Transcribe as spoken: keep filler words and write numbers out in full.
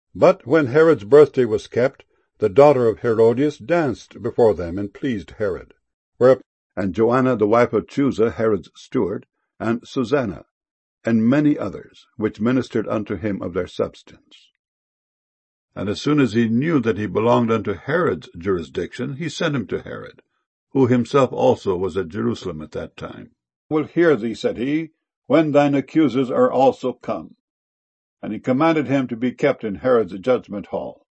But when Herod's birthday was kept, the daughter of Herodias danced before them, and pleased Herod. Whereupon, and Joanna the wife of Chusa, Herod's steward, and Susanna, and many others, which ministered unto him of their substance. And as soon as he knew that he belonged unto Herod's jurisdiction, he sent him to Herod, who himself also was at Jerusalem at that time. I will hear thee, said he, when thine accusers are also come. And he commanded him to be kept in Herod's judgment hall.